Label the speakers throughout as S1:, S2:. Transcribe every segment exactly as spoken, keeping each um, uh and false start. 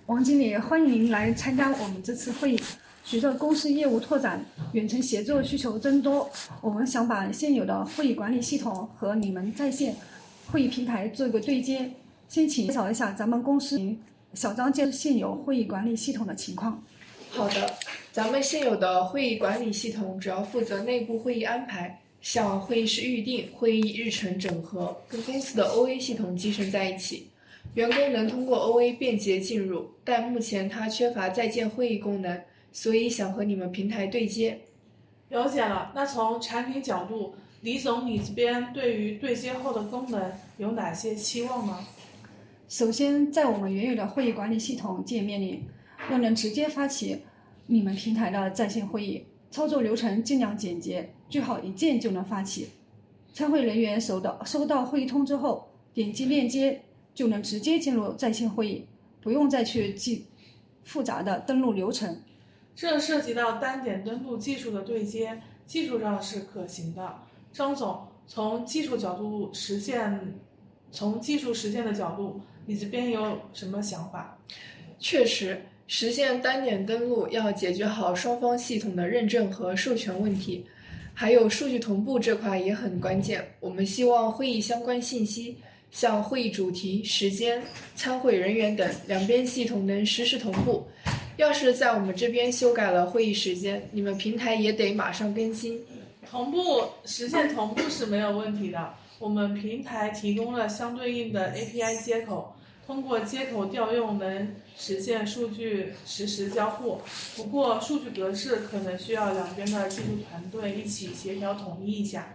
S1: 王经理，欢迎您来参加我们这次会议。随着公司业务拓展，远程协作需求增多，我们想把现有的会议管理系统和你们在线会议平台做一个对接。先请介绍一下咱们公司小张介绍现有会议管理系统的情况。
S2: 好的，咱们现有的会议管理系统主要负责内部会议安排，像会议室预订、会议日程整合，跟公司的 O A 系统集成在一起。员工能通过 O A 便捷进入，但目前它缺乏在线会议功能，所以想和你们平台对接。
S3: 了解了，那从产品角度，李总你这边对于对接后的功能有哪些期望呢？
S1: 首先，在我们原有的会议管理系统界面里，要能直接发起你们平台的在线会议，操作流程尽量简洁，最好一键就能发起。参会人员收到收到会议通知后，点击链接就能直接进入在线会议，不用再去记复杂的登录流程。
S3: 这涉及到单点登录技术的对接，技术上是可行的。张总，从技术角度实现，从技术实现的角度，你这边有什么想法？
S2: 确实，实现单点登录要解决好双方系统的认证和授权问题，还有数据同步这块也很关键。我们希望会议相关信息，像会议主题、时间、参会人员等，两边系统能实时同步。要是在我们这边修改了会议时间，你们平台也得马上更新。
S3: 同步实现同步是没有问题的，我们平台提供了相对应的 A P I 接口，通过接口调用能实现数据实时交互。不过数据格式可能需要两边的技术团队一起协调统一一下。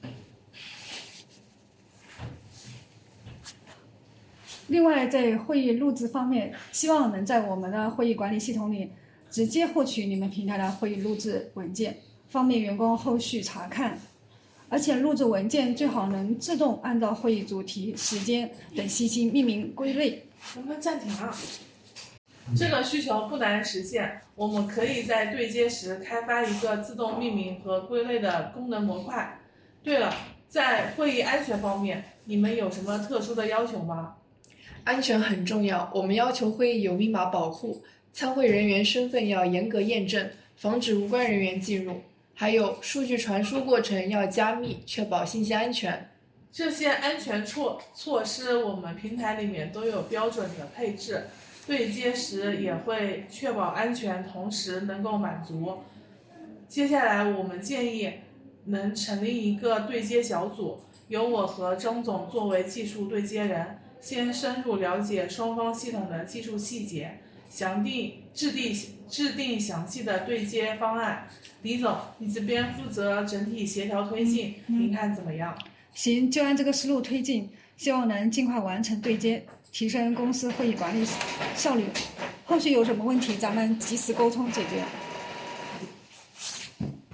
S1: 另外，在会议录制方面，希望能在我们的会议管理系统里直接获取你们平台的会议录制文件，方便员工后续查看。而且录制文件最好能自动按照会议主题、时间等信息命名归类。
S3: 能不能暂停啊？这个需求不难实现，我们可以在对接时开发一个自动命名和归类的功能模块。对了，在会议安全方面，你们有什么特殊的要求吗？
S2: 安全很重要，我们要求会议有密码保护，参会人员身份要严格验证，防止无关人员进入。还有数据传输过程要加密，确保信息安全。
S3: 这些安全措措施，我们平台里面都有标准的配置，对接时也会确保安全，同时能够满足。接下来我们建议能成立一个对接小组，由我和张总作为技术对接人，先深入了解双方系统的技术细节，详定制定制定详细的对接方案。李总，你这边负责整体协调推进，
S1: 嗯嗯、
S3: 您看怎么样？
S1: 行，就按这个思路推进，希望能尽快完成对接，提升公司会议管理效率。后续有什么问题，咱们及时沟通解决。